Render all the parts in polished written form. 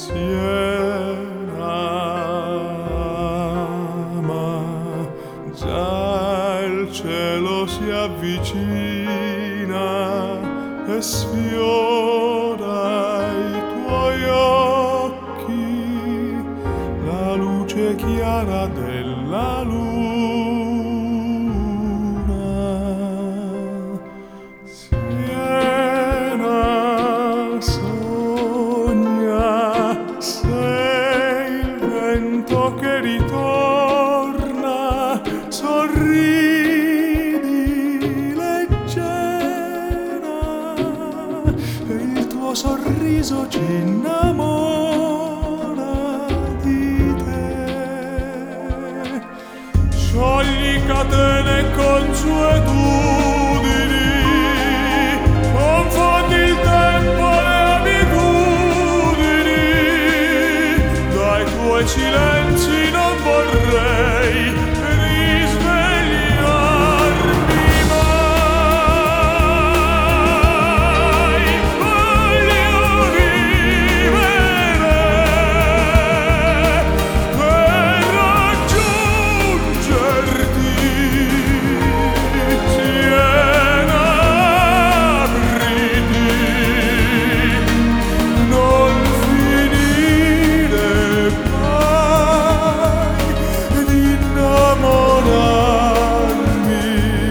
Siena ama, già il cielo si avvicina e sfiora i tuoi occhi la luce chiara della luna. Siena sogna, sei il vento che ritorna, sorridi leggera e il tuo sorriso ci innamora di te. Sciogli catene e consuetudini, confondi il tempo e le abitudini, dai tuoi silenzi non vorrei risvegliarmi mai. Voglio vivere per raggiungerti. Siena, apriti, non finire mai di innamorarmi.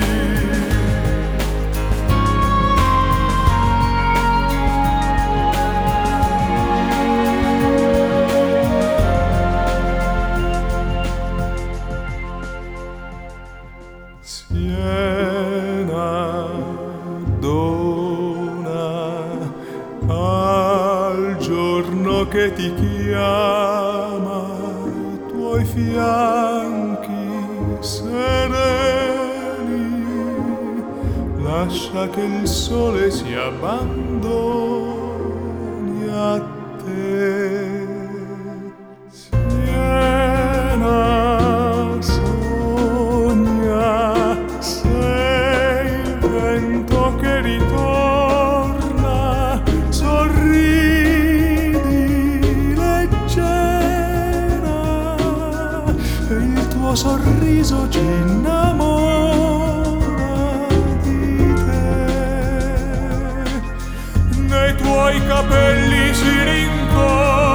Siena, dona al giorno che ti chiama i tuoi fianchi sereni, lascia che il sole si abbandoni a te. Siena sogna, sei il vento che ritorna, sorridi leggera e il tuo sorriso ci innamora di te. Nei tuoi capelli si rincorre